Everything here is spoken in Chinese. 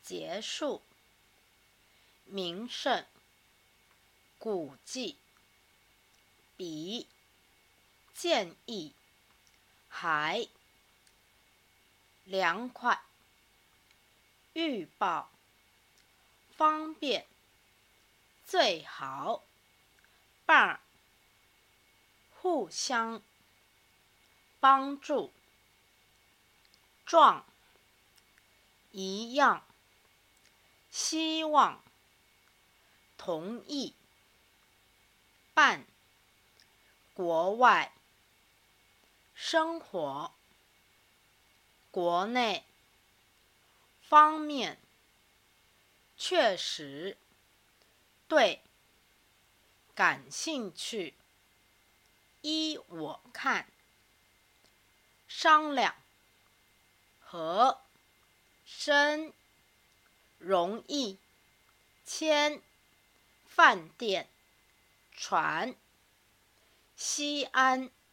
结束。名胜、古迹、比、建议、还、凉快、预报、方便、最好、伴、互相、帮助、状、一样、希望、同意、办、国外、生活、国内、方面、确实、对、感兴趣、依我看、商量、和、深、容易、签、饭店、船、西安。